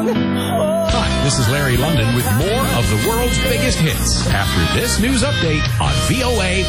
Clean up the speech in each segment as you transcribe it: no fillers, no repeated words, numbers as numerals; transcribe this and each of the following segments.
Hi, this is Larry London with more of the world's biggest hits after this news update on VOA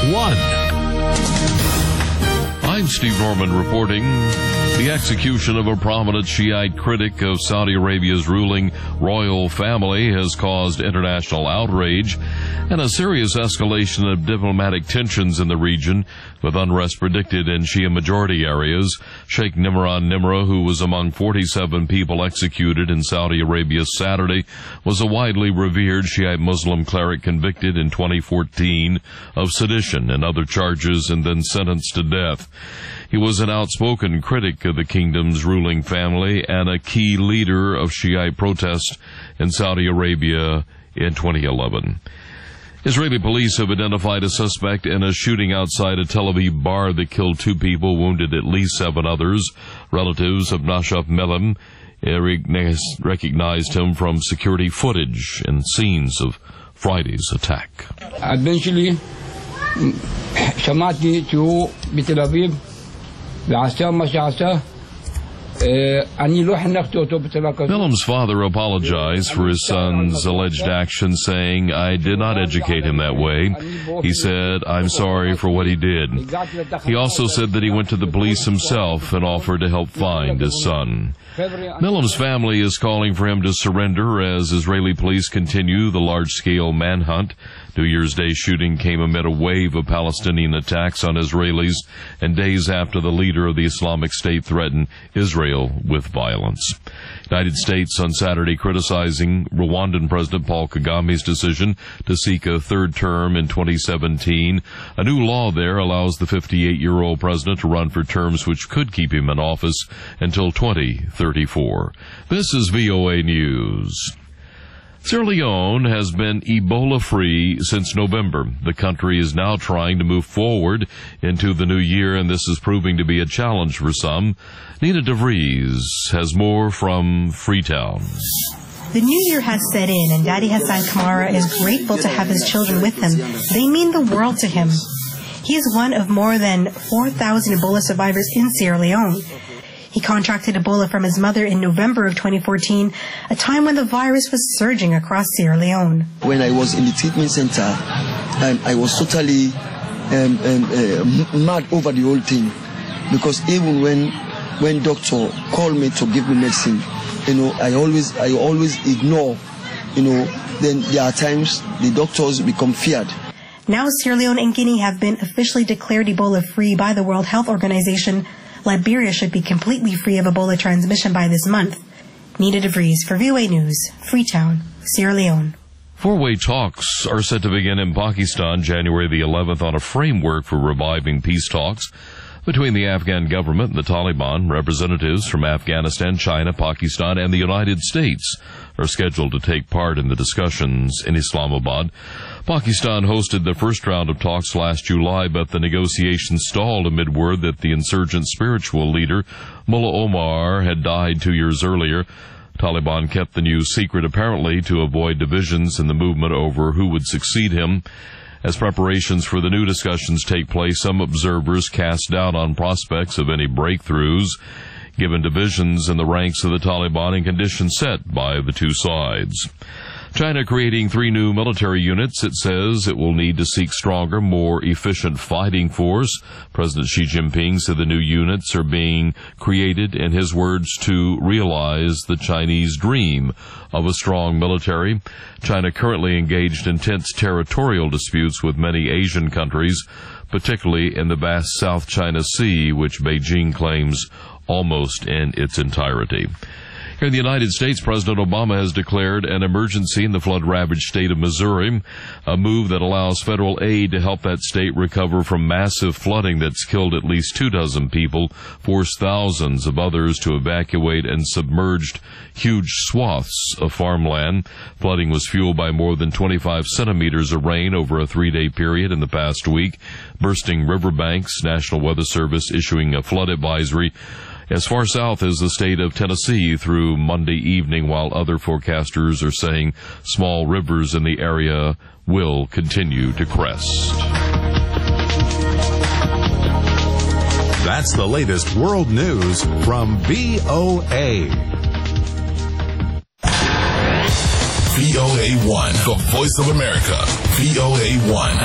1. I'm Steve Norman reporting. The execution of a prominent Shiite critic of Saudi Arabia's ruling royal family has caused international outrage and a serious escalation of diplomatic tensions in the region, with unrest predicted in Shia majority areas. Sheikh Nimran Nimra, who was among 47 people executed in Saudi Arabia Saturday, was a widely revered Shiite Muslim cleric convicted in 2014 of sedition and other charges and then sentenced to death. He was an outspoken critic of the kingdom's ruling family and a key leader of Shiite protests in Saudi Arabia in 2011. Israeli police have identified a suspect in a shooting outside a Tel Aviv bar that killed 2 people, wounded at least 7 others. Relatives of Nashaf Melem recognized him from security footage and scenes of Friday's attack. Eventually, שמעתי שהוא בתל אביב ועשה מה שעשה. Millem's father apologized for his son's alleged actions, saying, "I did not educate him that way." He said, "I'm sorry for what he did." He also said that he went to the police himself and offered to help find his son. Millem's family is calling for him to surrender as Israeli police continue the large-scale manhunt. New Year's Day shooting came amid a wave of Palestinian attacks on Israelis and days after the leader of the Islamic State threatened Israel with violence. United States on Saturday criticizing Rwandan President Paul Kagame's decision to seek a third term in 2017. A new law there allows the 58-year-old president to run for terms which could keep him in office until 2034. This is VOA News. Sierra Leone has been Ebola-free since November. The country is now trying to move forward into the new year, and this is proving to be a challenge for some. Nina DeVries has more from Freetown. The new year has set in, and Daddy Hassan Kamara is grateful to have his children with him. They mean the world to him. He is one of more than 4,000 Ebola survivors in Sierra Leone. He contracted Ebola from his mother in November of 2014, a time when the virus was surging across Sierra Leone. When I was in the treatment center, I was totally mad over the whole thing, because even when doctor called me to give me medicine, I always ignore, then there are times the doctors become feared. Now Sierra Leone and Guinea have been officially declared Ebola-free by the World Health Organization. Liberia should be completely free of Ebola transmission by this month. Nina DeVries for VOA News, Freetown, Sierra Leone. 4-way talks are set to begin in Pakistan January the 11th on a framework for reviving peace talks between the Afghan government and the Taliban. Representatives from Afghanistan, China, Pakistan, and the United States are scheduled to take part in the discussions in Islamabad. Pakistan hosted the first round of talks last July, but the negotiations stalled amid word that the insurgent spiritual leader, Mullah Omar, had died 2 years earlier. Taliban kept the news secret, apparently to avoid divisions in the movement over who would succeed him. As preparations for the new discussions take place, some observers cast doubt on prospects of any breakthroughs, given divisions in the ranks of the Taliban and conditions set by the two sides. China creating 3 new military units. It says it will need to seek stronger, more efficient fighting force. President Xi Jinping said the new units are being created, in his words, to realize the Chinese dream of a strong military. China currently engaged in tense territorial disputes with many Asian countries, particularly in the vast South China Sea, which Beijing claims almost in its entirety. Here in the United States, President Obama has declared an emergency in the flood-ravaged state of Missouri, a move that allows federal aid to help that state recover from massive flooding that's killed at least 24 people, forced thousands of others to evacuate, and submerged huge swaths of farmland. Flooding was fueled by more than 25 centimeters of rain over a 3-day period in the past week, bursting riverbanks, National Weather Service issuing a flood advisory as far south as the state of Tennessee through Monday evening, while other forecasters are saying small rivers in the area will continue to crest. That's the latest world news from VOA. VOA1, the voice of America, VOA1.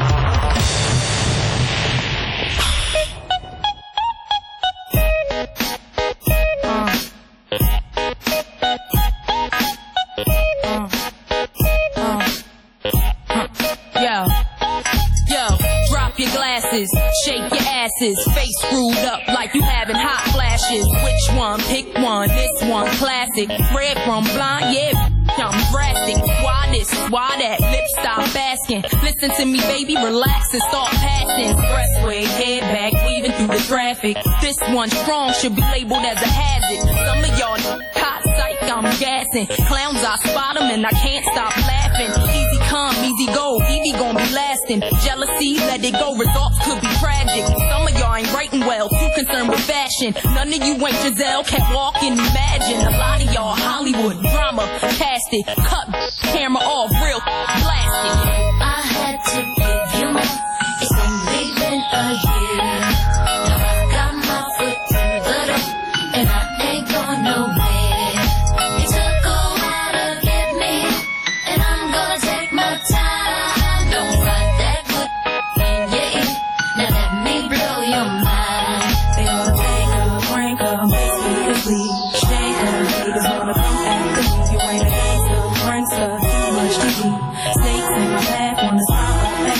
Shake your asses, face screwed up like you having hot flashes. Which one? Pick one. This one classic. Red from blind, yeah, I'm drastic. Why this? Why that? Lip stop asking. Listen to me, baby, relax and start passing. Expressway, head back, weaving through the traffic. This one strong should be labeled as a hazard. Some of y'all hot psych, I'm gassing. Clowns, I spot them and I can't stop laughing. Easy come, easy go, Evie gon' be lasting. Jealousy, let it go, results could be tragic. Some of y'all ain't writing well, too concerned with fashion. None of you ain't Giselle, can't walk and imagine. A lot of y'all Hollywood drama, cast it, cut camera off, real blasted. I had to give you more, it's only been a year. Now I got my foot through the door, and I ain't going nowhere. It took a while to get me, and I'm gonna take my time. Don't fight that good thing you eat, now let me blow your mind. They wanna make her, prank her, make me bleed. Shake her, haters wanna come after me. You ain't a gangster, prankster, too much to eat. Snakes in my path, wanna stop at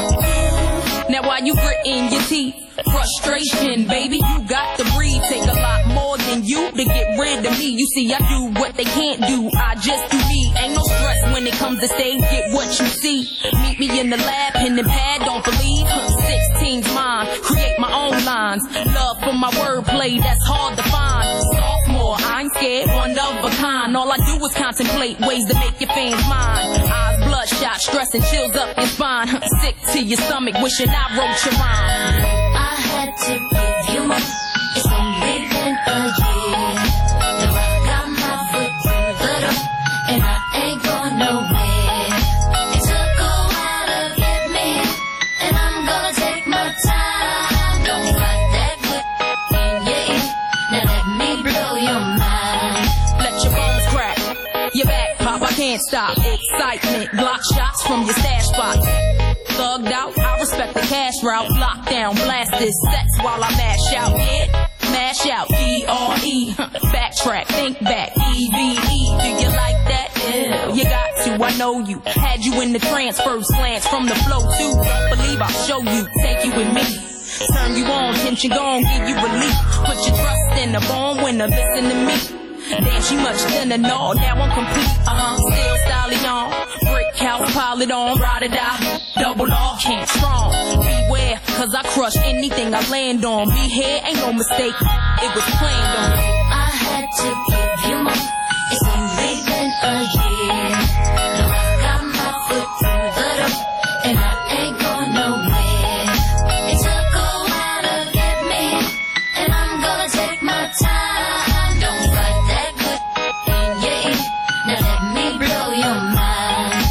me. Now why you gritting your teeth? Frustration, baby, you got to breathe. Take a lot more than you to get rid of me. You see, I do what they can't do, I just do me. Ain't no stress when it comes to stage, get what you see. Meet me in the lab, pen and pad, don't believe. 16's mine, create my own lines. Love for my wordplay, that's hard to find. Sophomore, I ain't scared, one of a kind. All I do is contemplate ways to make your fans mine. Eyes bloodshot, stress and chills up your spine. Sick to your stomach, wishing I wrote your rhyme. I had to give you more, it's only been a year. Now I got my foot through the door, and I ain't going nowhere. It took a while to get me, and I'm gonna take my time. Don't fight that good thing you eat, now let me blow your mind. Let your bones crack, your back pop, I can't stop. Excitement, block shots from your stash spot. Thugged out, I respect the cash route. Lockdown, blast this sets while I mash out. Yeah, mash out, D-R-E. Backtrack, think back, E-V-E. Do you like that? Yeah, you got to, I know you. Had you in the trance, first glance from the flow too. Don't believe I'll show you, take you with me. Turn you on, tension gone, give you relief. Put your trust in the born winner, listen to me. Damn, she much thinner, no, now I'm complete. Still stallion, brick house, pile it on, ride or die, double off, can't strong. Beware, cause I crush anything I land on. Be here, ain't no mistake, it was planned on. I had to give you more, it's only been a year. Now I got my foot through the door, and I ain't going nowhere. It took a while to get me, and I'm gonna take my time. Don't fight that good thing you eat, now let me blow your mind.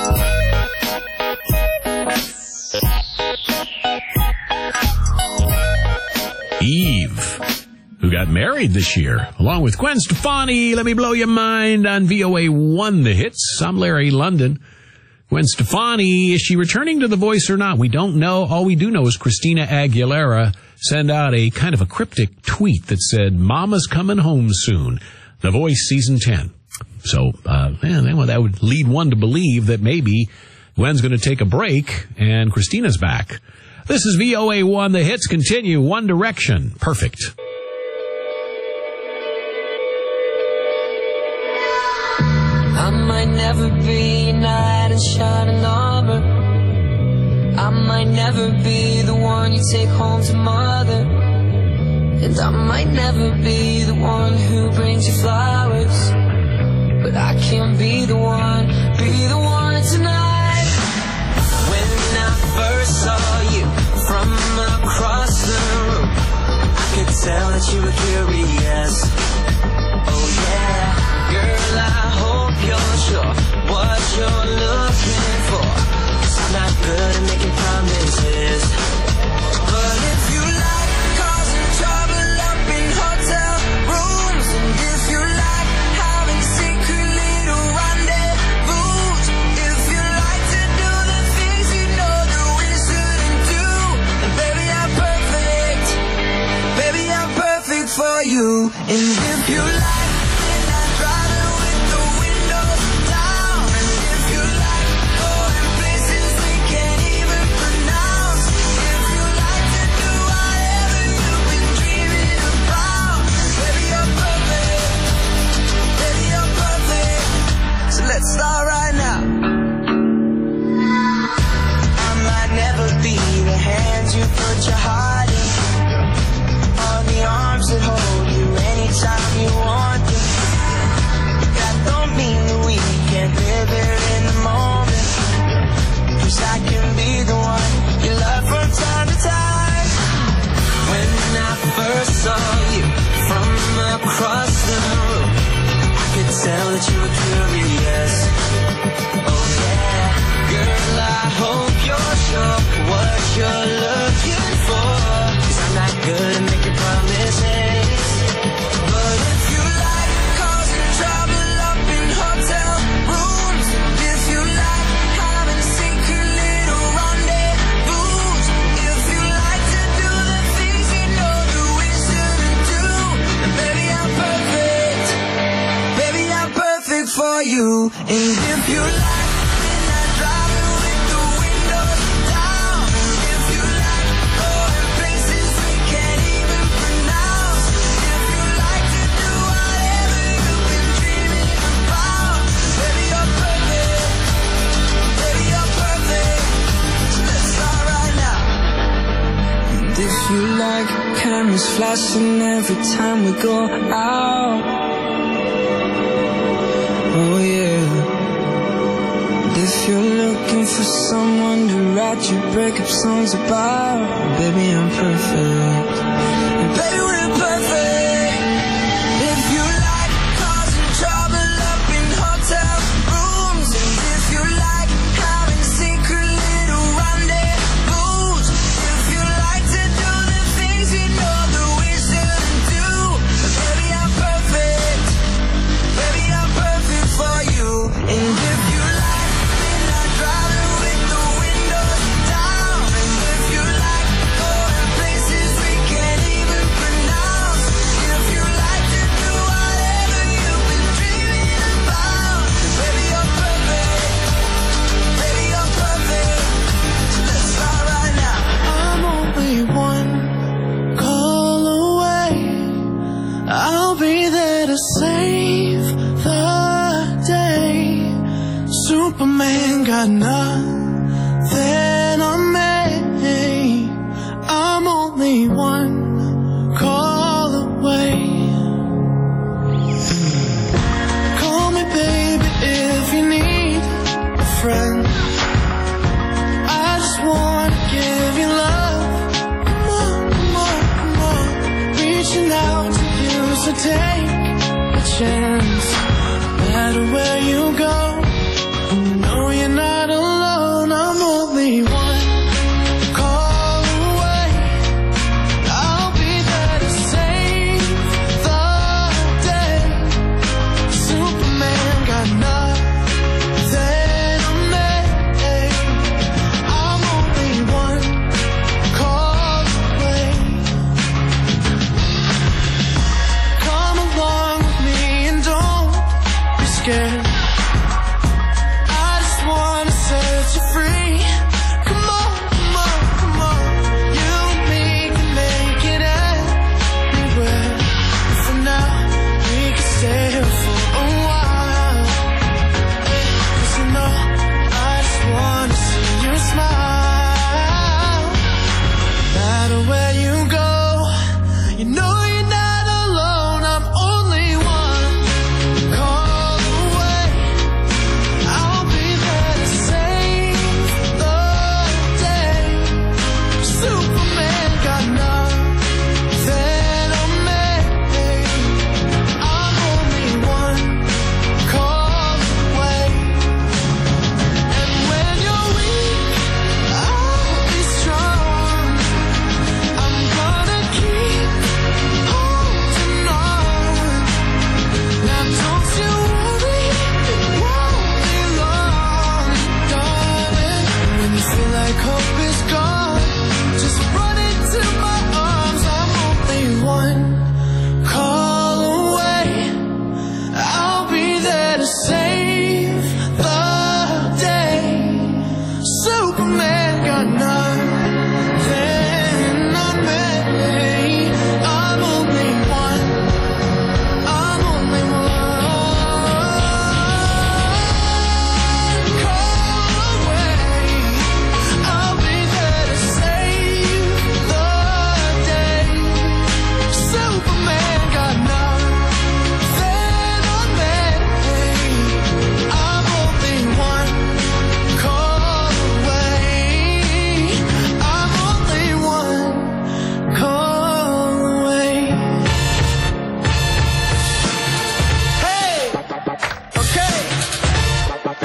Eve, who got married this year, along with Gwen Stefani. Let me blow your mind on VOA1 The Hits. I'm Larry London. Gwen Stefani, is she returning to The Voice or not? We don't know. All we do know is Christina Aguilera sent out a kind of a cryptic tweet that said, Mama's coming home soon. The Voice Season 10. So, that would lead one to believe that maybe Gwen's going to take a break and Christina's back. This is VOA1. The hits continue. One Direction. Perfect. I might never be a knight in shining armor. I might never be the one you take home to mother. And I might never be the one who brings you flowers. But I can be the one tonight. When I first saw you from across the room, I could tell that you were curious. Oh yeah, girl, I hope you're sure what you're looking for. 'Cause I'm not good at making promises. But if you like causing trouble up in hotel rooms, and if you like having secret little rendezvous, you. And if you like, then I drive it with the windows down. And if you like, going places we can't even pronounce. If you like to do whatever you've been dreaming about. Baby, you're perfect. Baby, you're perfect. So let's start right now. I might never be the hands you put your heart in, or the arms that hold you anytime you want them. That don't mean that we can't live here in the moment. 'Cause I can be the one you love from time to time. When I first saw you from across the room, I could tell that you were curious. Oh yeah, girl, I hope you're sure what you're looking for. 'Cause I'm not good at making promises. But if you like causing trouble up in hotel rooms, and if you like having secret little rendezvous, if you like to do the things you know that we shouldn't do, then baby, I'm perfect. Baby, I'm perfect for you. And if you like, then I drive it with the windows down. And if you like going places we can't even pronounce. If you like to do whatever you've been dreaming about. Baby, you're perfect. Baby, you're perfect. So let's start right now. And if you like cameras flashing every time we go out. Oh yeah. And if you're looking for someone to write your breakup songs about, baby, I'm perfect. And baby, we're perfect. If you like causing trouble up in hotel rooms, and if you like having secret little rendezvous, if you like to do the things you know that we shouldn't do, baby, I'm perfect. Baby, I'm perfect for you. And if you like, then I drive it with the windows down. And if you like going places we can't even pronounce. If you like to do whatever you've been dreaming about. Baby, you're perfect. Baby, you're perfect. So let's start right now. I'm only one call away. I'll be there to save the day. Superman got nothing on me. I'm only one call away. Call me baby if you need a friend. I just wanna give you love. Come on, come on, come on. Reaching out to you, so take a chance. No matter where you go, you know you're not alone. I'm only one call away. I'll be there to save the day. Superman got nothing on me. I'm only one call away. Come along with me and don't be scared. I just wanna set you free. Come on, come on, come on. You and me can make it anywhere. For now, we can stay here for a while. 'Cause you know, I just wanna see you smile. No matter where you go, you know you're not alone. I'm only one call away. I'll be there to save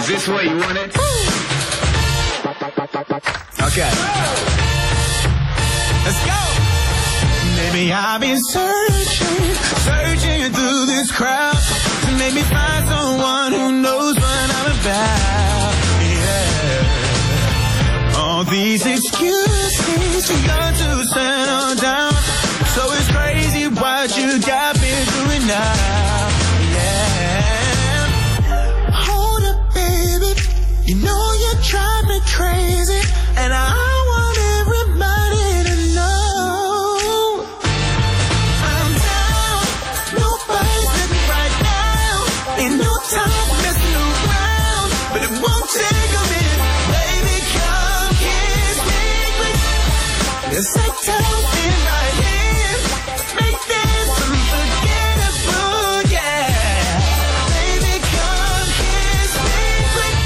Is this what you wanted? Okay. Let's go. Maybe I've been searching through this crowd to maybe find someone who knows what I'm about. Yeah. All these excuses too young to settle down. So it's crazy what you got me doing now. Yeah. Hold up, baby. You know you drive me crazy, and I want everybody to know I'm down. Nobody's looking right now. Ain't no time for messing around, but it won't take a minute. Baby, come kiss me quick. It's like something right here. Make this unforgettable, yeah. Baby, come kiss me quick.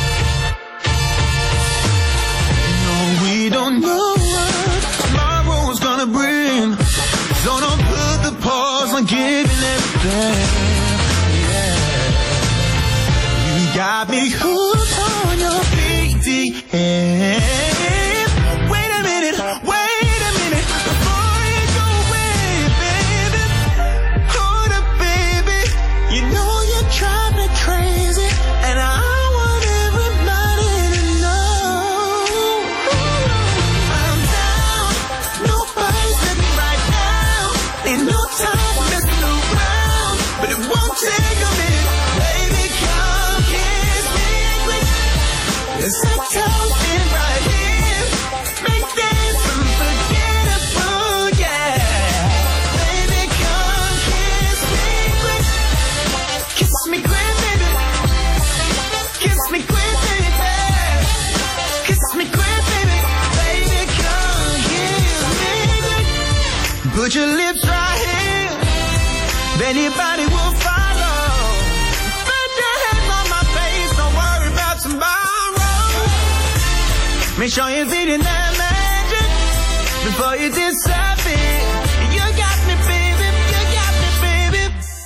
No, we don't know what tomorrow's gonna bring, so don't put the pause on giving everything. Yeah. You got me hooked on your BDM. Wait a minute, before you go away, baby. Hold up, baby. You know you drive me crazy, and I want everybody to know I'm down. Nobody's looking right now. Ain't no time for messing around, but it won't take a minute. Baby, come kiss me quick. It's like something right here. Make this unforgettable, yeah. Baby, come kiss me quick. Kiss me quick, baby. Kiss me quick, baby. Kiss me quick, baby. Baby, come kiss me quick. Put your lips right here. Anybody will follow. Put your hands on my face. Don't worry about tomorrow. Make sure you're feeding that magic before you disappear. You got me, baby. You got me, baby.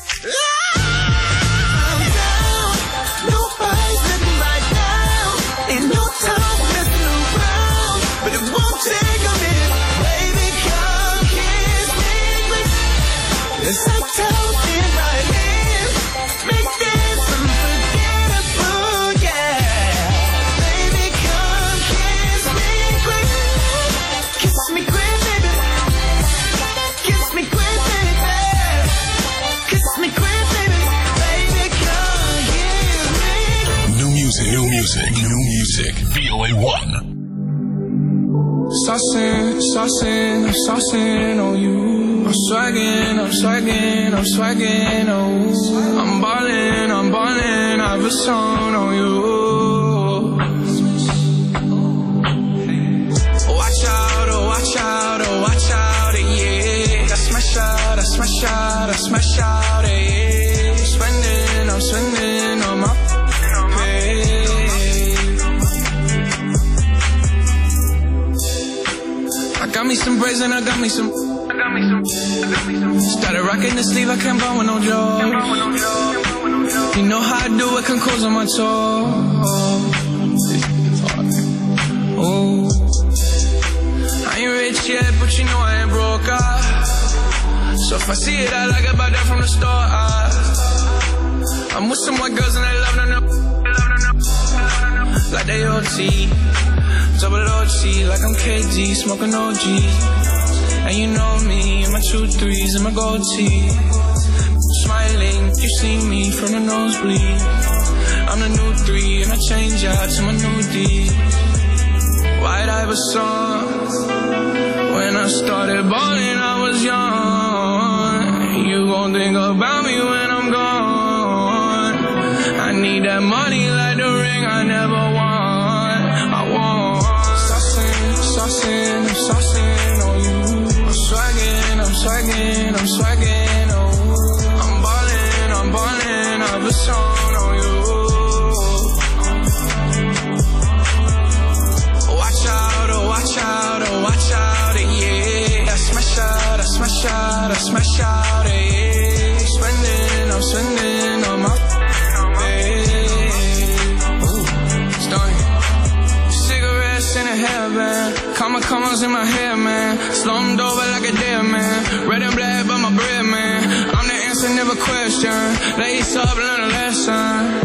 I'm down. Nobody's looking right now. Ain't no time for messing around, but it won't take a minute. Baby, come kiss me quick. It's like something right here. Make this unforgettable, yeah. Baby, come kiss me quick. Kiss me quick, baby. Kiss me quick, baby. Kiss me quick, baby. Baby, come kiss me. New music. VOA 1. Saucing on you. I'm swagging, oh. I'm ballin', I've a song on you. Watch out, yeah. I smash out, yeah. I'm spending on my pay. I got me some braids and I got me some. Started rocking the sleeve, I can't buy with no joke. You know how I do it, can close on my toes. Oh, I ain't rich yet, but you know I ain't broke. So if I see it, I like it, buy that from the store. I'm with some white girls and they love them. Like they OT, double OT, like I'm KD, smoking OG. And you know me, and my 2 3s and my gold tee. Smiling, you see me from the nosebleed. I'm the new 3 and I change out to my new D. White Iverson. When I started balling, I was young. You gon' think about me when I'm gone. I need that money like the ring I never won. I want saucing on you. I'm swagging, oh. I'm ballin', I've a song on you. Watch out, yeah. I smash out, yeah. I'm spending on my pay. my commas in my head, man. Slumped over like a dead man. Red and black, but my bread, man. I'm the answer, never question. Lace up, learn a lesson.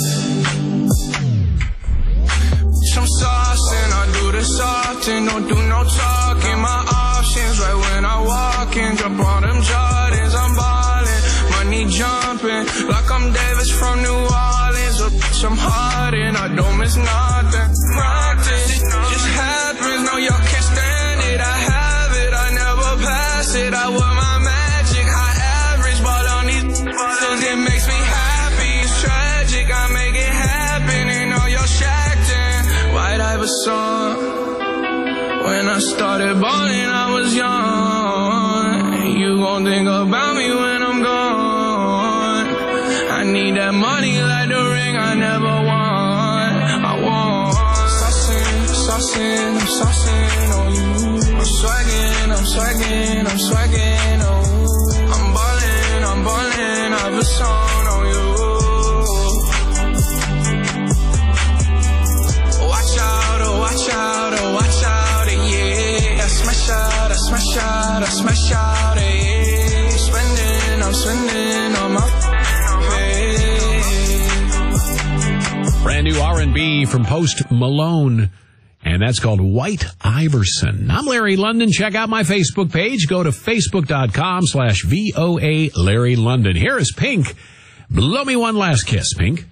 I'm saucing, I do this often. Don't do no talking. My options right when I walk in. Jump on them Jordans, I'm ballin'. Money jumping like I'm Davis from New Orleans. Or bitch, I'm hardin', I don't miss nothing. Practice just happens, no y'all can't stand it. I have it, I never pass it. I wear my magic, high average, ball on these bottles. It makes me happy, it's tragic. I make it happen, and all y'all shacked in. White Iverson. When I started balling, I was young. You gon' think about me when I'm gone. I need that money like the ring I never won. I want saucing, I'm saucing on you. I'm swaggin', oh. I'm ballin', I've a song on you. Watch out, yeah. I smash out, yeah. I'm spending on my pay. Brand new R&B from Post Malone, and that's called White Iverson. I'm Larry London. Check out my Facebook page. Go to facebook.com/VOA Larry London. Here is Pink. Blow me one last kiss, Pink.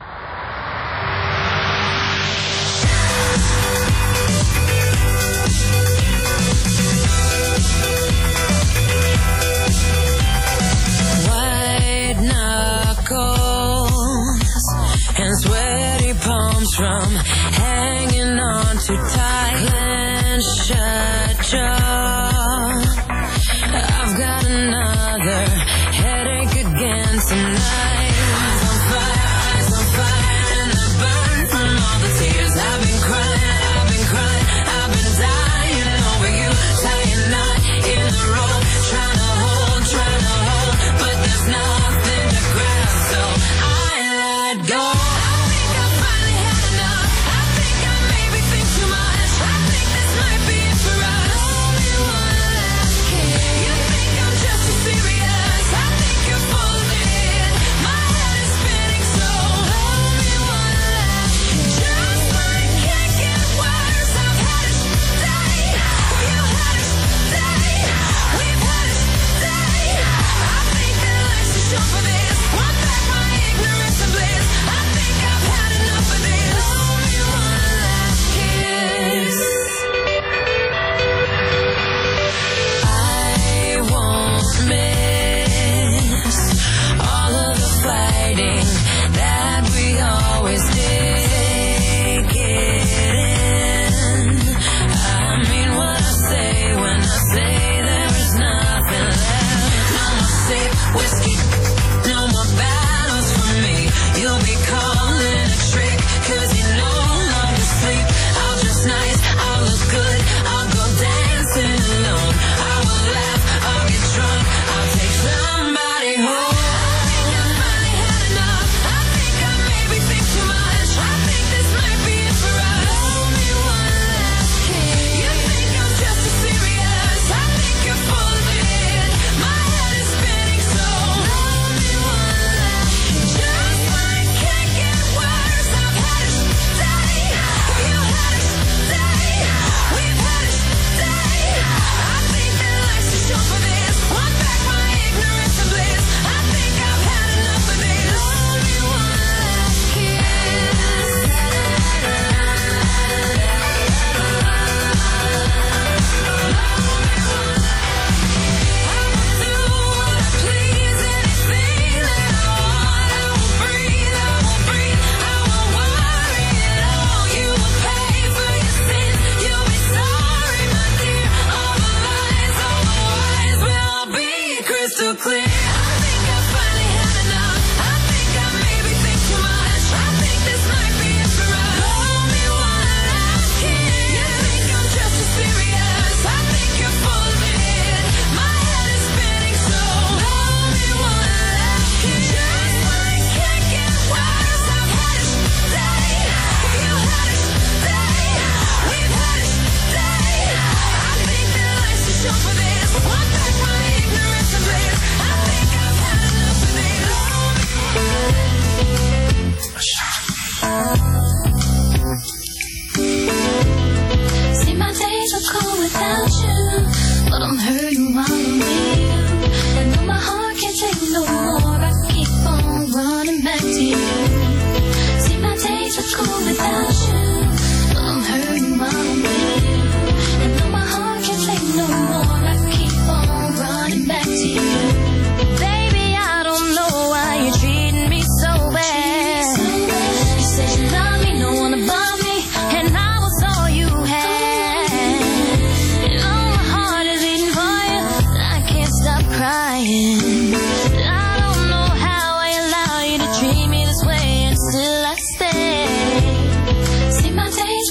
And sweaty palms from hanging on too tight. Clenched shut jaw. I've got another headache again tonight. Eyes on fire, and I burn from all the tears I've been crying, I've been dying over you, tying knot in the rope, trying to hold, but there's nothing to grab, so I let go. Too much. I think this might be it for us.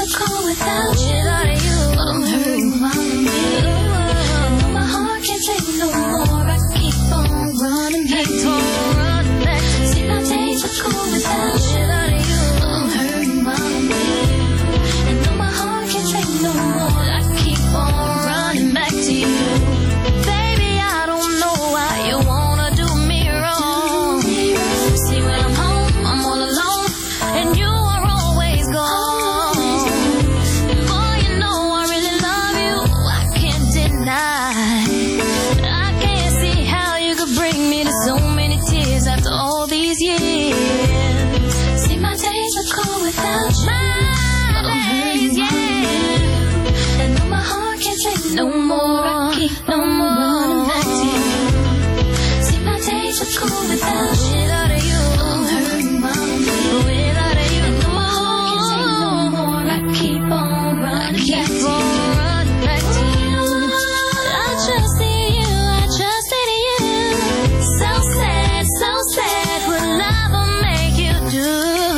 are cold without you. I'm hurting while I'm here. And though my heart can't take no more, I keep on running back to you. See, my days are cold without you. I'm hurting while I'm here. And though my heart can't take no more, I keep on running back to you. Baby, I don't know why you wanna do me wrong. See, when I'm home, I'm all alone, and you are always gone. Boy, you know I really love you, I can't deny. I can't see how you could bring me to so many tears after all these years. See, my days are cold without you. My days, yeah. And though my heart can't take no more, I keep no more running back to you. See, my days are cold without you. I'm hurting while I'm here. And though my heart can't take no more, I keep on running back to you. I trust in you, I trust in you. So sad, what love will make you do.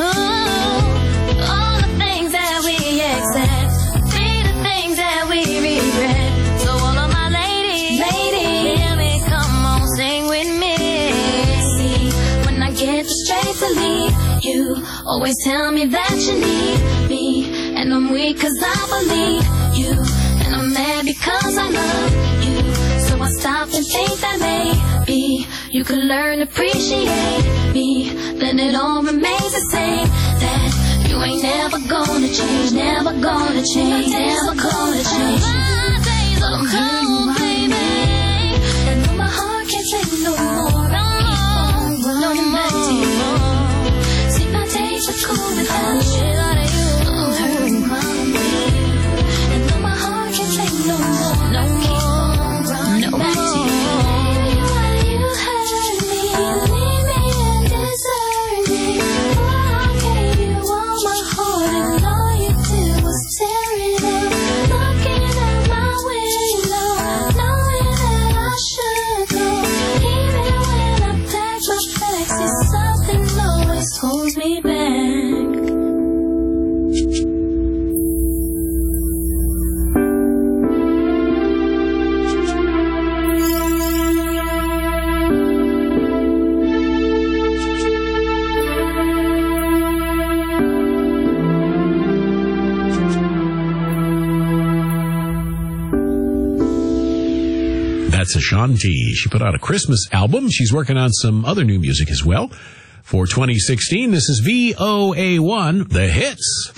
All the things that we accept, be the things that we regret. So all of my ladies, hear me, come on, sing with me. See, when I get the strength to leave, you always tell me that you need me. And I'm weak cause I believe you, and I'm mad because I love you. So I stop and think that maybe you could learn to appreciate me. Then it all remains the same, that you ain't never gonna change, never gonna change, never gonna change. My days are cold, baby, and though my heart can't take no more, I keep on running back to you. See, my days are cold without you. I'm hurting while I'm here, and though my heart can't take no more, I keep on running back to you. Baby, why you hurt me, leave me and desert me? Oh, I gave you all my heart, and all you did was tear it up. Looking out my window, knowing that I should go. Even when I pack my bags, see, something always holds me back. That's Ashanti. She put out a Christmas album. She's working on some other new music as well. For 2016, this is VOA1, The Hits.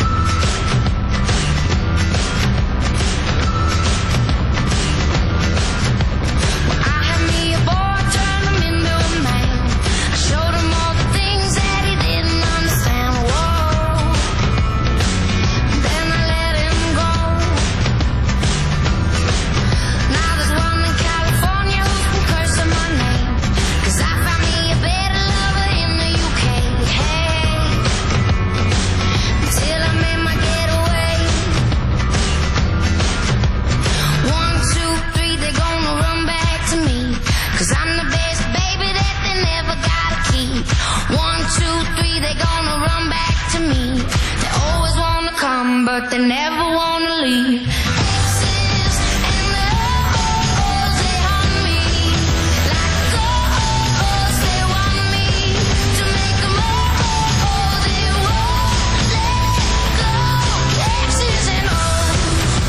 But they never wanna leave. Exes and the hoes, they haunt me like ghosts. They want me to make them all. They won't let go. Exes and hoes.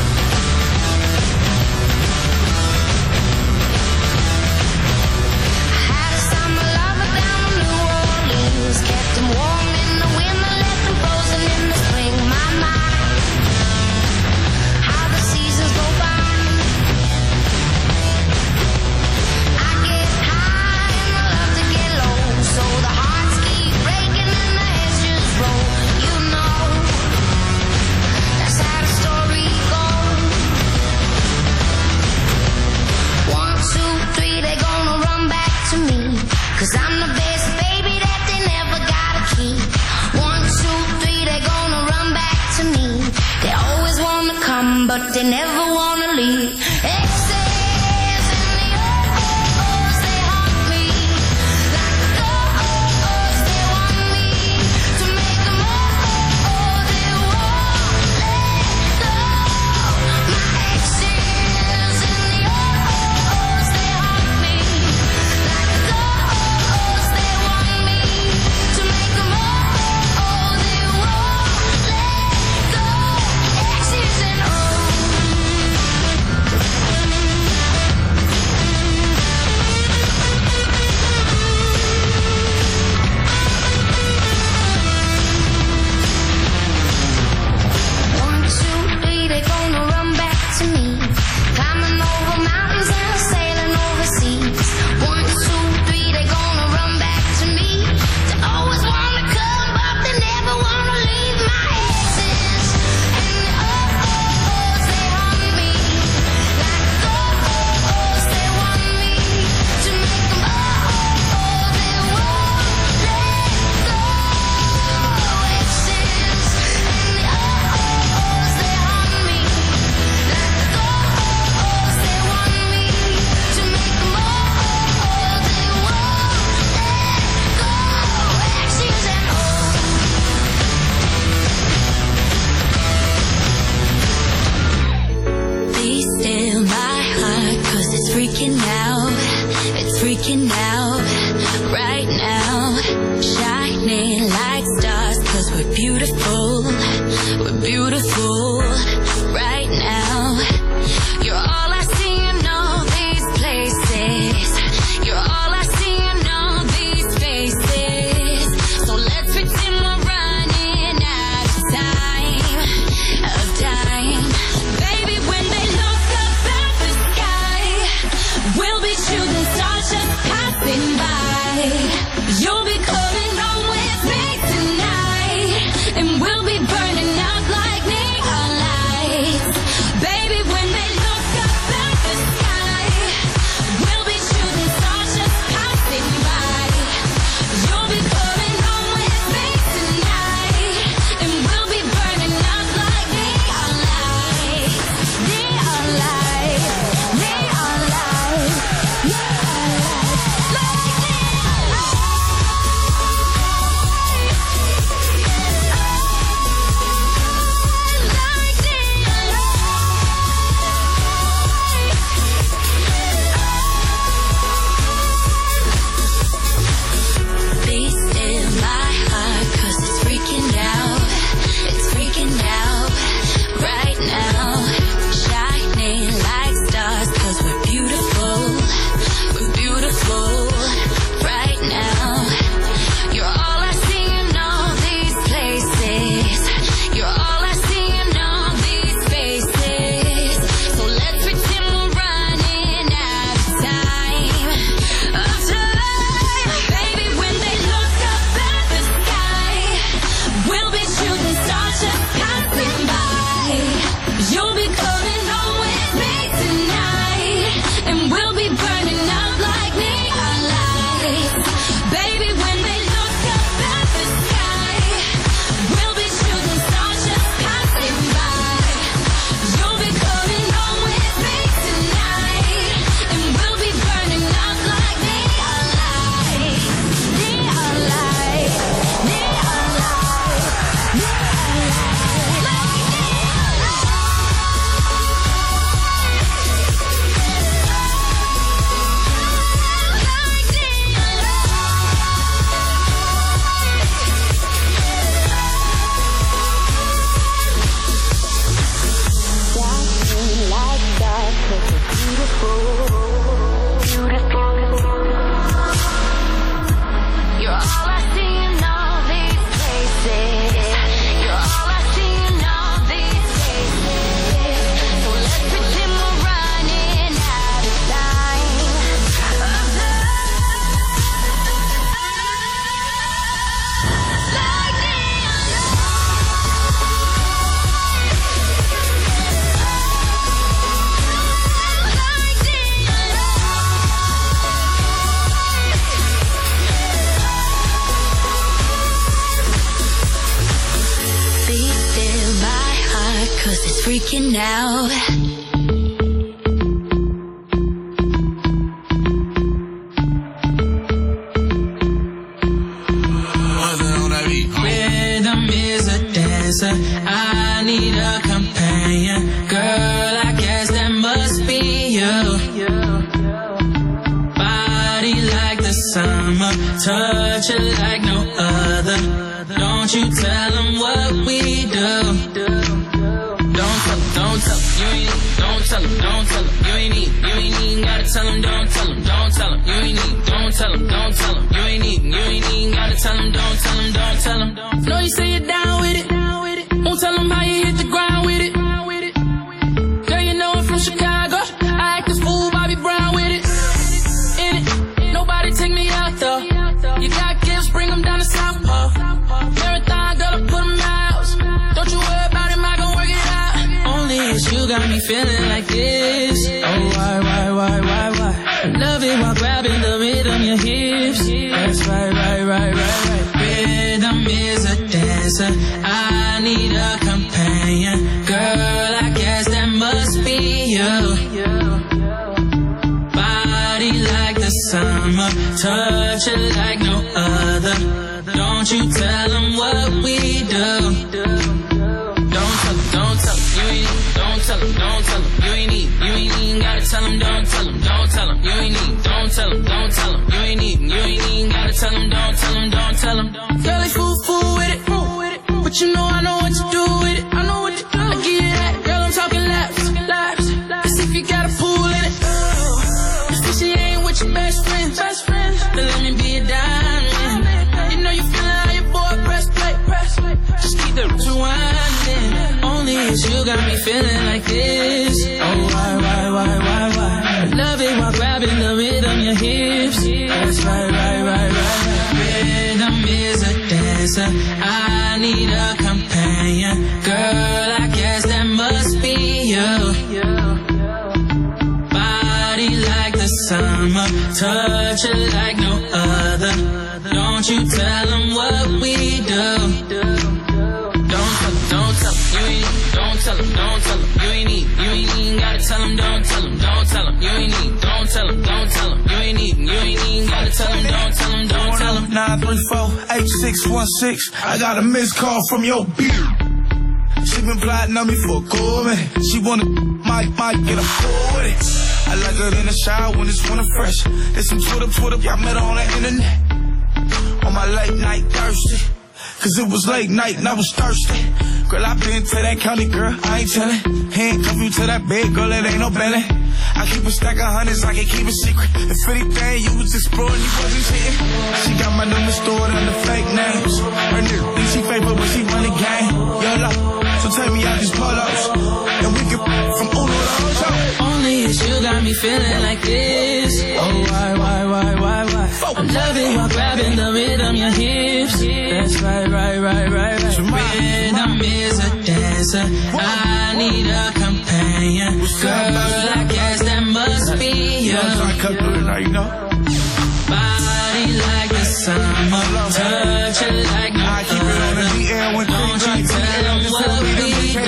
I had a summer lover down in New Orleans, kept him warm in the winter, left him frozen in the spring. My mind. Cause I'm the best baby that they never gotta keep. 1, 2, 3, they gonna run back to me. They always wanna come, but they never wanna leave. Exes and the hoes, they haunt me like ghosts. They want me to make them all. They won't freaking out right now, shining like stars, 'cause we're beautiful right now. You're all I see in all these places. You're all I see in all these faces. So let's pretend we're running out of time. Baby, when they look up at the sky, we'll be shooting stars just passing by. You'll be coming home with me tonight, and we'll be burning out like neon lights. Baby, when they look up at the sky, we'll be shooting stars just passing by. You'll be coming home with me tonight, and we'll be burning out like neon lights. Neon lights, neon lights, neon lights, like neon lights. Be still my heart, 'cause it's freaking out right now, shining like stars, 'cause we're beautiful right now. You're all I see in all these places. You're all I see in all these faces. So let's pretend we're running out of time. Baby, when they look up at the sky, we'll be shooting stars just passing by. You'll be coming home with me tonight, and we'll be burning out like neon lights. Baby, when they look up at the sky, we'll be shooting stars just passing by. You'll be coming home with me tonight, and we'll be burning out like neon lights. Neon lights, neon lights, neon lights, like neon lights. You're all I see in all these places. You're all I see in all these faces. So let's pretend we're running out of time. Like neon Be still my heart, 'cause it's freaking out. Rhythm is a dancer. I need a companion. Girl, I guess that must be you. Body like the summer, touch it like no other. Don't you tell them what we do. Don't tell them, you ain't need. Don't tell them, you ain't even gotta tell them, don't tell them, you ain't need. Don't tell them, you ain't even gotta tell them, don't tell them. Know you say you're down with it, won't tell them how you hit the ground with it. Girl, you know I'm from Chicago, I act this fool, Bobby Brown with it. In it, nobody take me out though. You got gifts, bring them down to South Pole. Marathon, girl, I put them out. Don't you worry about it, I gon' work it out. Only it's you got me feeling like this. Oh, why? Love it while grabbing the rhythm, your hips. That's right. Rhythm is a dancer. I need a companion. Girl, I guess that must be you. Body like the summer, touch it like no other. Don't you tell them what we do. Don't tell them, you ain't need. Don't tell them, you ain't even gotta tell them, don't tell them, you ain't need. Don't tell them, but you know I know what to do with it. I know what to do. I give you that, girl, I'm talking laps. As if you got a pool in it. If she ain't with your best friend, then let me be a diamond. You know you feeling how your boy press play. Just keep the rewinding. Only it's you got me feeling like this. Oh, why? I love it while grabbing the rhythm, your hips. That's right. Rhythm is a dancer. I need a companion. Girl, I guess that must be you. Body like the summer, touch it like no other. Don't you tell them what we do. Don't tell them, you ain't, don't tell them, you ain't even gotta tell them, don't tell them, you ain't even, don't tell them, you ain't even gotta tell them, don't tell them. 934-8616. I got a missed call from your beard. She been plotting on me for a cool minute. She wanna might get a fool with it. I like her in the shower when it's winter fresh. There's some Twitter, y'all met her on the internet. On my late night thirsty. Cause it was late night and I was thirsty. Girl, I been to that county, girl, I ain't tellin'. Handcuff you to that bed, girl, it ain't no belly. I keep a stack of hundreds, I can keep a secret. If anything, you was exploring, you wasn't cheating. She got my number stored under fake names. Her nigga think she fake, but when she run the game, YOLO. So take me out these polos, and we can from Uno to Ocho. Only it's you got me feeling like this. Oh, why? I love it while grabbing the rhythm, your hips. That's right. Rhythm is a dancer. I need a companion. Girl, I guess that must be you. Body like the summer, touch it like no other. Don't you tell them what we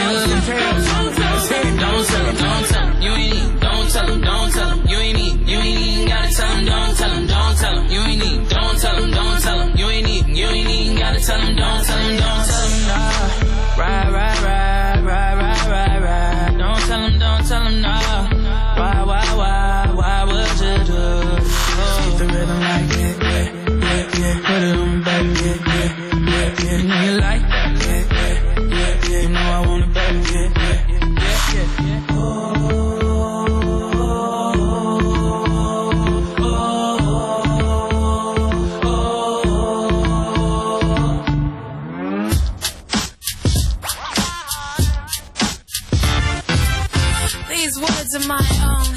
do. Don't tell them, you ain't even, don't tell them, you ain't even gotta tell them, don't tell them, you ain't even, don't tell them, you ain't even gotta tell them, don't tell them, nah. Right. Don't tell them, nah. Why would you do? Keep the rhythm like yeah. Put it on, baby, yeah. You know you like that, yeah. You know I want it, baby, yeah. These words are my own.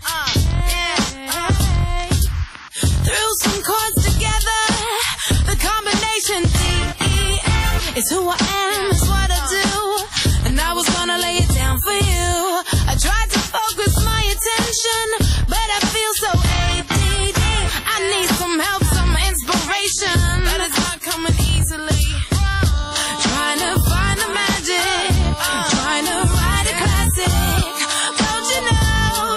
Threw some chords together. The combination D-E-M is who I am, is what I do. And I was gonna lay it down for you. I tried to focus my attention, but I feel so ADD. I need some help, some inspiration, but it's not coming easily. Trying to find the magic, trying to write a classic. Don't you know?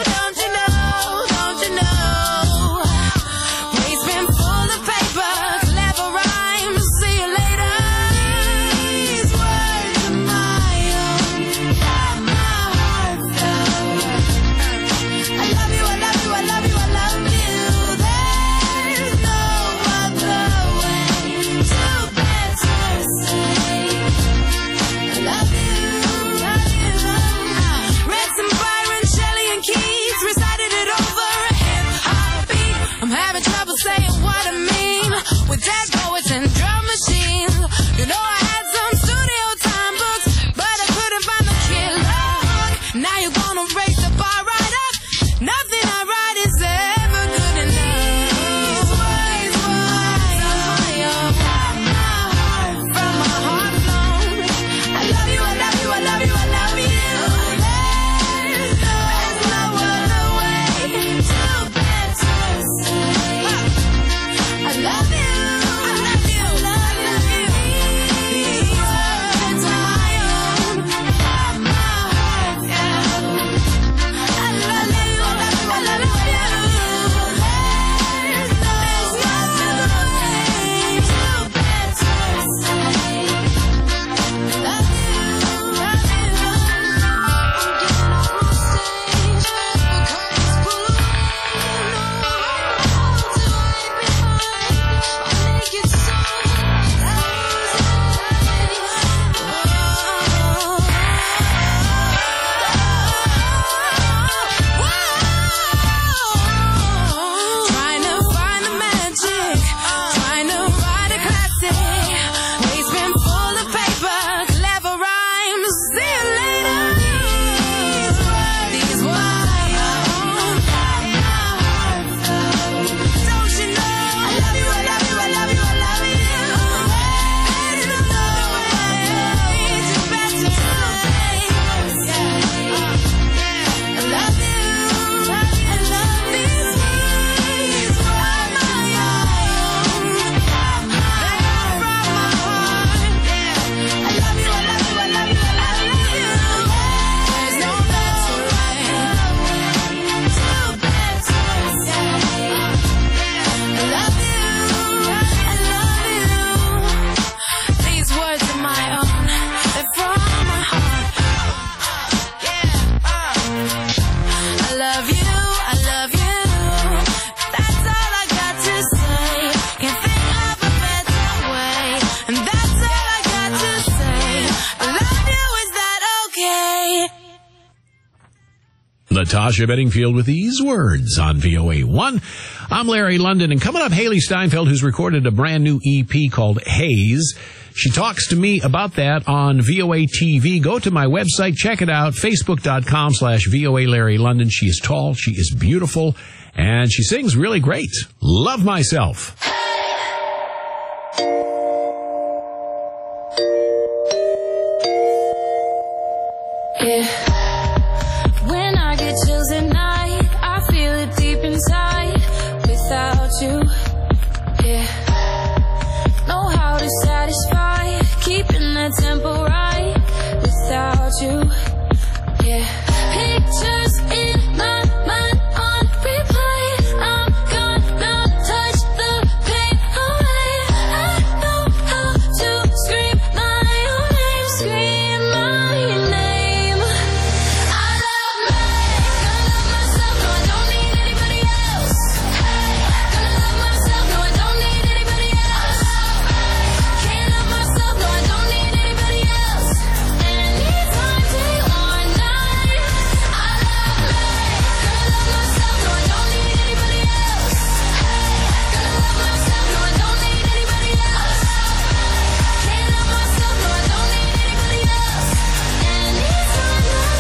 Waste bin full of paper, clever rhymes. See you later. These words are my own, got my heart filled. I love you Natasha Bedingfield with these words on VOA1. I'm Larry London, and coming up, Haley Steinfeld, who's recorded a brand new EP called Haze. She talks to me about that on VOA TV. Go to my website, check it out, facebook.com/VOA Larry London. She is tall, she is beautiful, and she sings really great. Love Myself. Yeah. When I get chills at night, I feel it deep inside. Without you, yeah. Know how to satisfy, keeping that tempo right. Without you, yeah. Pictures in my mind on replay. I'm gonna touch the pain away. I know how to scream my own name, scream my name. I love me, gonna love myself, no I don't need anybody else. Gonna love myself, no I don't need anybody else. Can't love myself, no I don't need anybody else. Anytime, day or night. I love me, gonna love myself, no I don't need anybody else. Gonna love myself, no I don't need anybody else. Can't love myself, no I don't need anybody else. Anytime that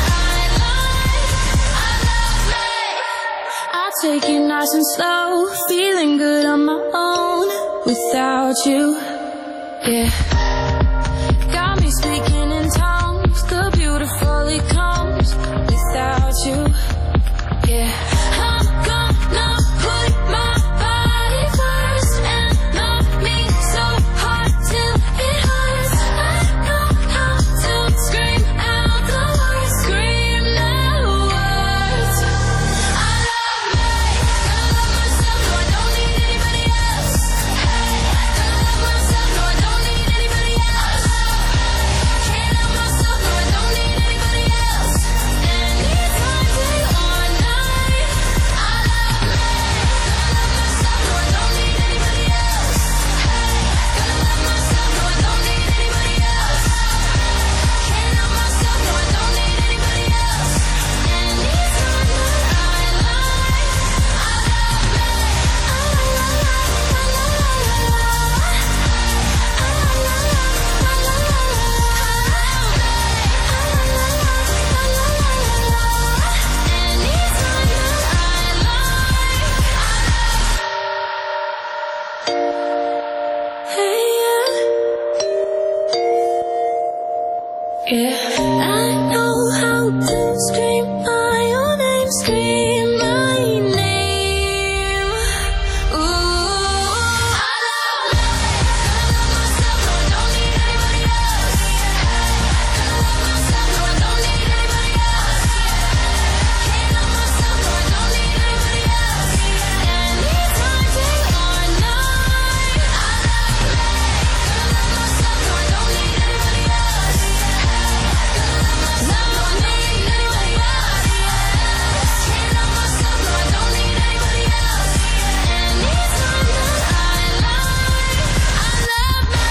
I love me. I'll take it nice and slow, feeling good on my own. Without you, yeah. Got me speaking in tongues, the beautiful it comes. Without you, yeah. I'm gonna put my body first and love me so hard till it hurts. I know how to scream out the words, scream the words. I love me, gonna love myself, no I don't need anybody else. Gonna love myself, no I don't need anybody else. Can't love myself, no I don't need anybody else. Anytime, day or night. I love me, gonna love myself, no I don't need anybody else. Gonna love myself, no I don't need anybody else. Can't love myself, no I don't need anybody else. Anytime that I yeah, I know how to scream my own name, scream my name. Ooh, I love me, gonna love myself, no I don't need anybody else. Gonna love myself, no I don't need anybody else. Can't love myself, no I don't need anybody else. Anytime, day or night. I love me, gonna love myself, no I don't need anybody else. Gonna love myself, no I don't need anybody else. Can't love myself, no I don't need anybody else. Anytime that I love me.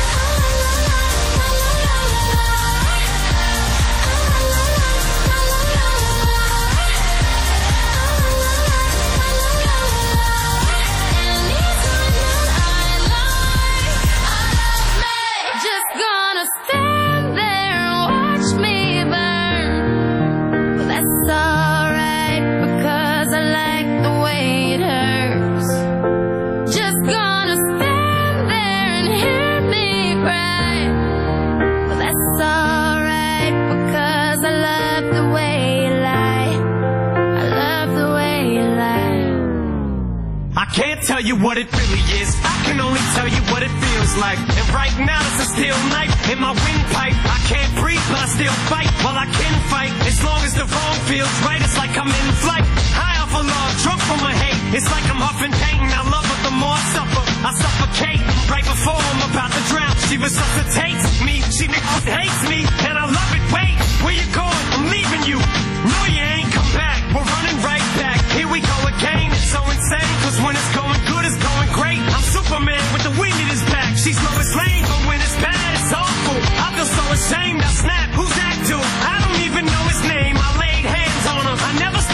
Just gonna stand there and watch me burn. But that's alright because I like the way it hurts. Just gonna stand there and hear me cry. But that's alright because I love the way you lie. I love the way you lie. I can't tell you what it really is. I can only tell you what it feels like. And right now it's a steel knife in my windpipe. I can't breathe, but I still fight. Well, I can fight as long as the wrong feels right. It's like I'm in flight, high off of love, drunk from my hate. It's like I'm huffing pain. I love her the more I suffer. I suffocate right before I'm about to drown. She resuscitates me. She hates me, and I love it. Wait, where you going? I'm leaving you. No, you ain't come back. We're running right back. Here we go again. It's so insane, cause when it's going good, it's going great. I'm Superman with the wind in his back. She's Lois Lane, but when it's bad, it's awful. I feel so ashamed. I snap. Who's that dude? I don't even know his name. I laid hands on her. I never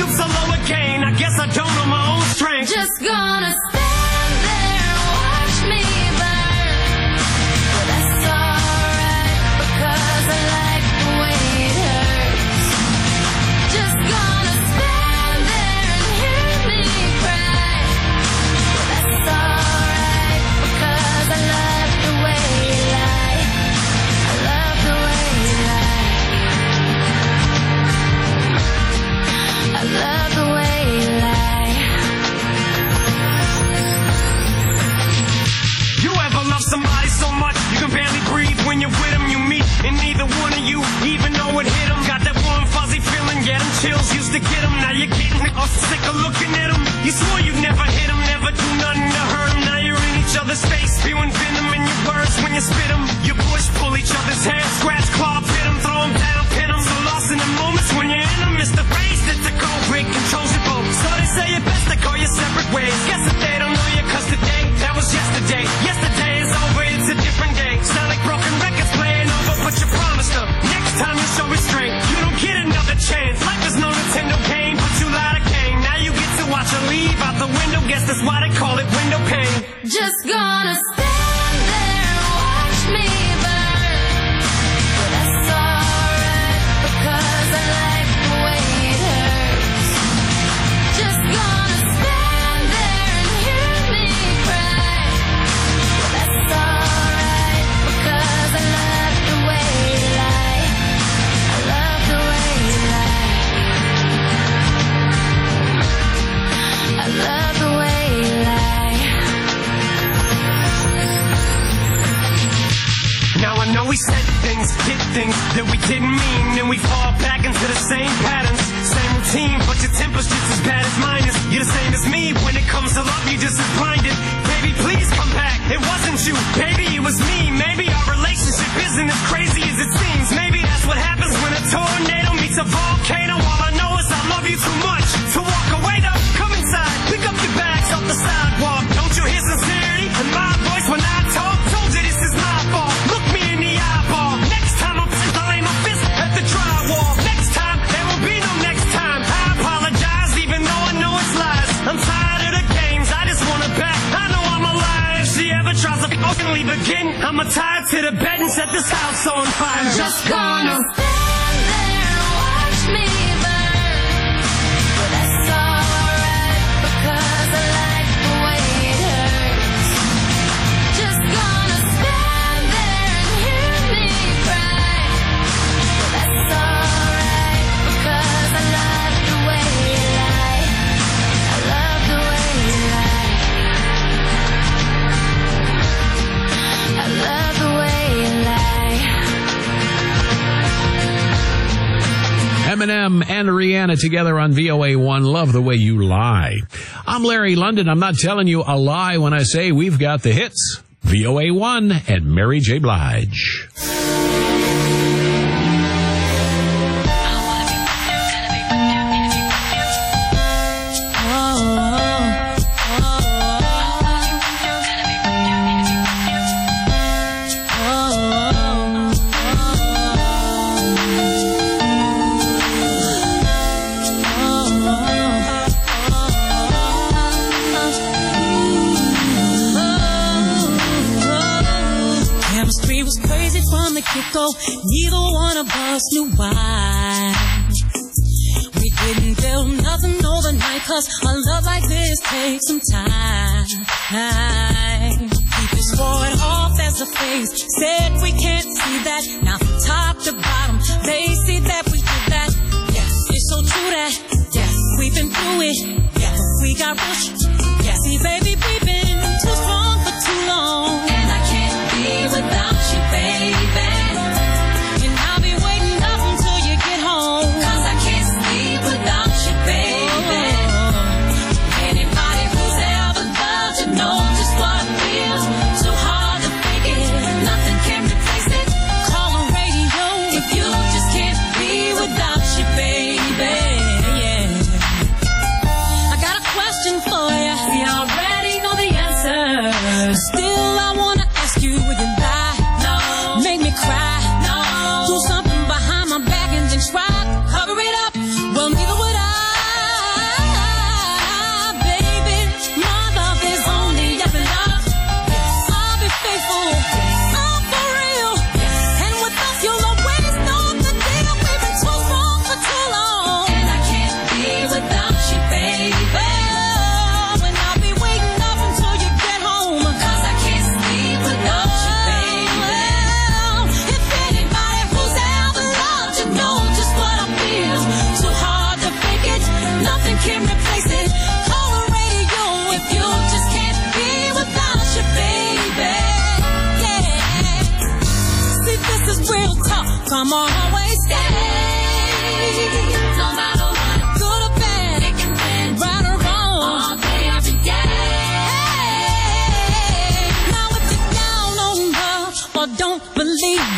to get them. Now you're getting off sick of looking at them. You swore you'd never hit them, never do nothing to hurt them. Now you're in each other's face, spewing venom in your words when you spit them. You push, pull each other's hair, scratch, claw, pit them, throw them down, pin them. So lost in the moments when you're in them. It's the rage that's the cold break, controls your boat. So they say it best to go your separate ways. Guess that they don't know you, cause today, that was yesterday. Yesterday is over, it's a different day. Sound like broken records playing over, but you promised them. Next time you show restraint, you don't get another chance. Life is no Nintendo game, but you lied again. Now you get to watch her leave out the window. Guess that's why they call it window pane. Just gonna stand there and watch me burn. But that's alright, because I like the way it hurts. Just gonna stand there and hear me cry. But that's alright, because I love the way you lie. I love the way you lie. I love the way you lie. Now I know we said things, did things that we didn't mean, and we fall back into the same patterns, same routine, but your temper's just as bad as mine is. You're the same as me, when it comes to love, you're just as blinded. Baby, please come back, it wasn't you, baby, it was me. Maybe our relationship isn't as crazy as it seems. Maybe that's what happens when a tornado meets a volcano. All I know is I love you too much to walk away though. Come inside, pick up your bags off the sidewalk. Don't you hear sincerity in my voice when I talk? Told you this is my fault. Look me in the eyeball. Next time I'm pissed, I'll aim my fist at the drywall. Next time, there will be no next time. I apologize even though I know it's lies. I'm tired of the games, I just want her back. I know I'm alive. If she ever tries to fucking leave again, I'ma tie her to the bed and set this house on fire. Just gonna stand there and watch me burn. But that's alright, because I like the way it hurts. Just gonna stand there and hear me cry. But that's alright, because I love the way you lie. I love the way you lie. I love the way you lie. Eminem and Rihanna together on VOA1, Love the Way You Lie. I'm Larry London. I'm not telling you a lie when I say we've got the hits. VOA1 and Mary J. Blige. Chemistry was crazy from the get-go. Neither one of us knew why. We didn't build nothing overnight, 'cause a love like this takes some time. People swore it off as a phase, said we can't see that. Now from top to bottom, they see that we did that. Yes, it's so true that, yes, we've been through it. Yes, we got rushed. Yes, see, baby, we've been too strong for too long. And I can't be without you, baby. And I'll be waiting up until you get home, 'Cause I can't sleep without you, baby. Anybody who's ever loved you knows just what I feel. Too hard to fake it, nothing can replace it. Call the radio if you just can't be without you, baby. Yeah. I got a question for you. We already know the answer. Still, I wanna ask you, would you lie? No. Make me cry? No. Do something behind my back and then try to cover it up? Well, neither would I, baby. My love is only up and up. I'll be faithful. I'm for real. And with us, you'll always know the deal. We've been too strong for too long. And I can't be without you, baby. And I'll be waiting up until you get home. 'Cause I can't sleep without you, baby. If anybody who's ever loved you knows just what I feel. Too hard to fake it, nothing can replace it. Call the radio if you just can't be without you, baby. Yeah. See, this is real talk. Come on, always stay. No matter what, Good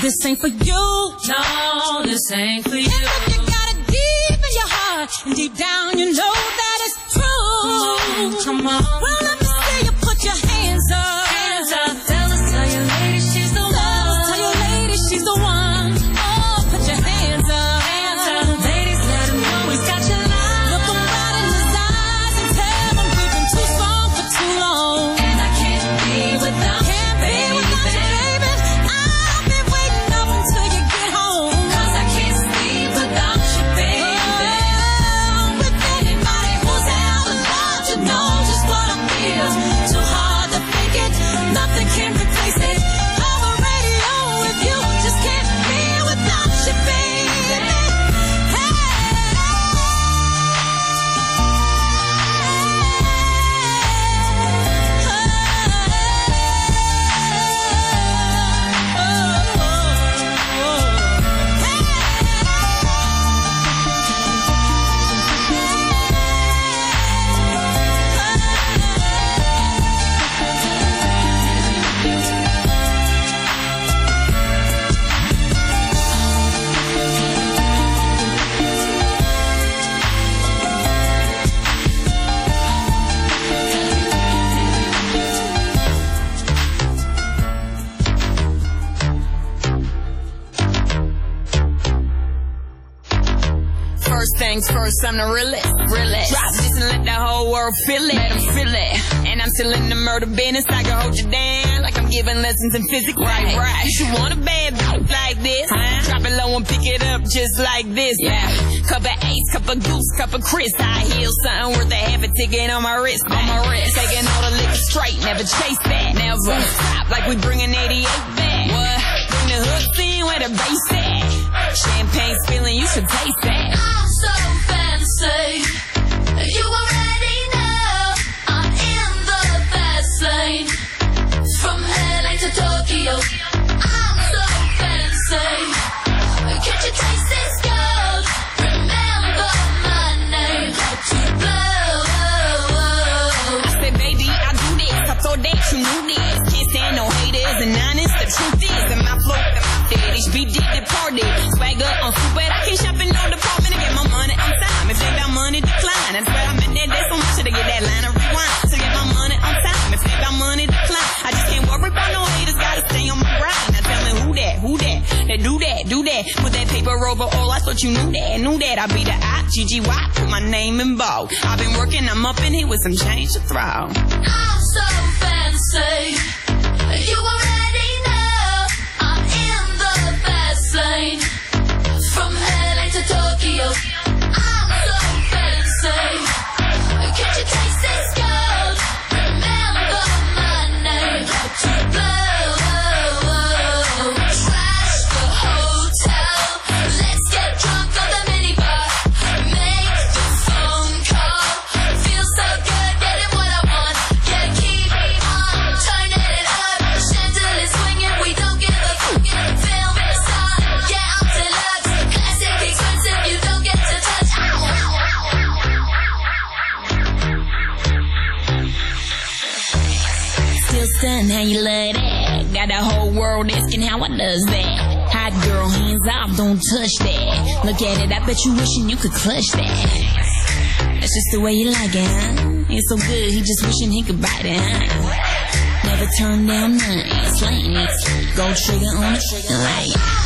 this ain't for you. No, this ain't for you. And if you got it deep in your heart, and deep down you know that it's true. Come on. Well, let me see you put your hands up. Hands up. Tell your lady she's the one. Tell your lady she's the one. Oh, put your hands up. Hands up. Ladies, let him know he's got your line. Look him right in his eyes and tell him we've been too strong for too long. And I can't be without you, baby. I'll be waiting up until you get home. 'Cause I can't sleep without you, baby. With anybody who's ever loved you know just what I feel. Too hard to fake it, nothing can replace it. I'm a radio if you just can't be without you, baby. First things first, I'm the realest. Drop this and let the whole world feel it. Let them feel it. And I'm still in the murder business. I can hold you down like I'm giving lessons in physics. Right. You should want a bad bitch like this. Drop it low and pick it up just like this. Yeah. Cup of Ace, cup of Goose, cup of Chris. High heels, something worth a half a ticket on my wrist. Taking all the liquor straight, never chase that. Never stop like we bringing 88 back. What? Bring the hooks in where the bass at. Champagne spilling, you should taste that. I'm so fancy. You already know I'm in the fast lane. From LA to Tokyo, I'm so fancy. Can't you taste this gold? Remember my name, how to blow. I said, baby, I do this. I thought that you knew this. Can't stand no haters and honest. The truth is, in my flow, HB did the party. Swagger on stupid. I can't shop in no department to get my money on time. If they got money, decline. That's where I'm in there. There's so much to get that line of rewind. To get my money on time. If they got money, decline. I just can't worry about no haters. Gotta stay on my grind. Now tell me who that? That do that. Put that paper over all. I thought you knew that. I be the I-G-G-Y. Put my name in bold. I've been working. I'm up in here with some change to throw. I'm so fancy. You already know I'm in the fast lane. From LA to Tokyo, I'm so fancy. Can't you taste this gold? Remember my name, how to blow. Trash the hotel. Let's get drunk on the minibar. Make the phone call. Feels so good getting what I want. Yeah, keep on turning it up. Chandelier swinging, we don't give a fuck. Film the sun, yeah, I'm deluxe. Classic expensive, you don't get to touch. Still stunned how you love that. Got the whole world asking how I does that. Hot girl, hands off, don't touch that. Look at it, I bet you wishing you could clutch that. That's just the way you like it, huh? It's so good, he just wishing he could bite it, huh? Never turn down nothing, slaying it. Gold trigger on the trigger like